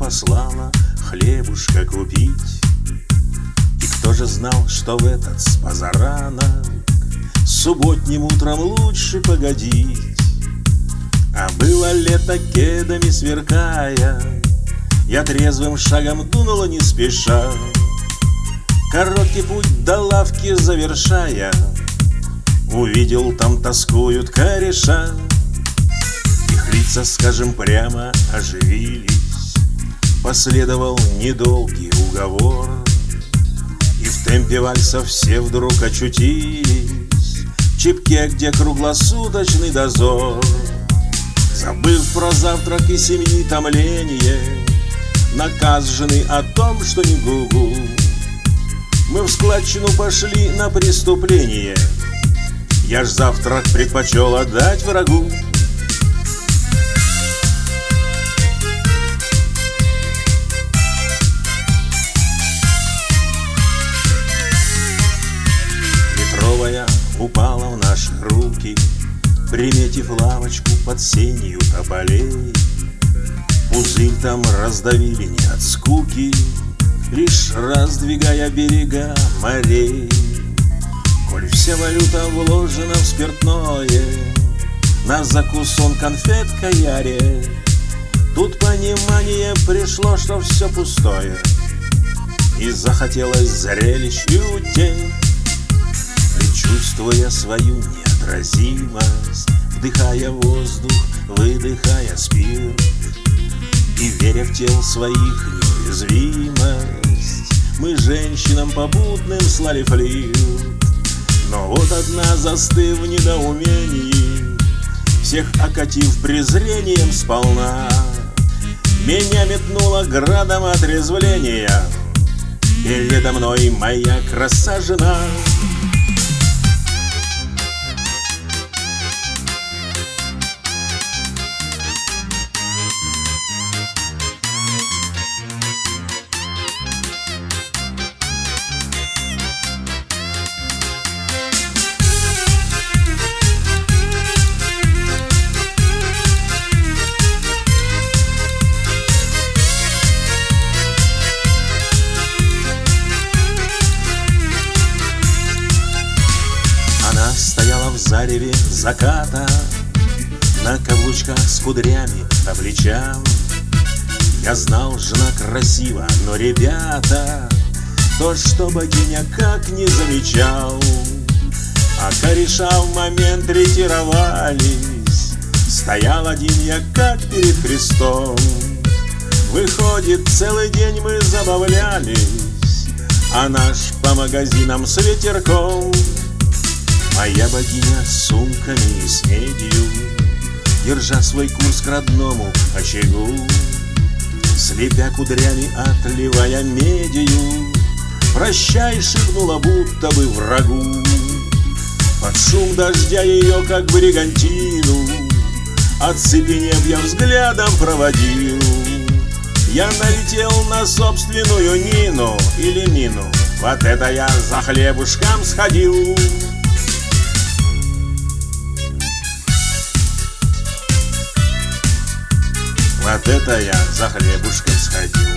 послала хлебушка купить. И кто же знал, что в этот с позаранок субботним утром лучше погодить? А было лето, кедами сверкая, я трезвым шагом дунула не спеша, короткий путь до лавки завершая, увидел, там тоскуют кореша. Их лица, скажем прямо, оживились, последовал недолгий уговор, и в темпе вальса все вдруг очутились в чипке, где круглосуточный дозор. Забыв про завтрак и семьи томление, наказ жены о том, что не гугу, мы в складчину пошли на преступление. Я ж завтрак предпочел отдать врагу. Литровая упала в наши руки, приметив лавочку под сенью тополей. Пузырь там раздавили не от скуки, лишь раздвигая берега морей. Коль вся валюта вложена в спиртное, на закусон конфетка яре, тут понимание пришло, что все пустое, и захотелось зрелищ и утех. Чувствуя свою неотразимость, вдыхая воздух, выдыхая спирт, и веря в тел своих неуязвимость, мы женщинам попутным слали флирт. Но вот одна, застыв в недоумении, всех окатив презрением сполна, меня метнула градом отрезвления, передо мной моя краса-жена. Стояла в зареве заката, на каблучках с кудрями по плечам. Я знал, жена красива, но, ребята, то, что богиня как не замечал. А кореша в момент ретировались, стоял один я как перед Христом. Выходит, целый день мы забавлялись, а наш по магазинам с ветерком. Моя богиня с сумками и с медью, держа свой курс к родному очагу, слепя кудрями, отливая медью, прощай, шепнула будто бы врагу. Под шум дождя ее, как бригантину, оцепенев, я взглядом проводил. Я налетел на собственную Нину или Нину, вот это я за хлебушком сходил. Вот это я за хлебушком сходил.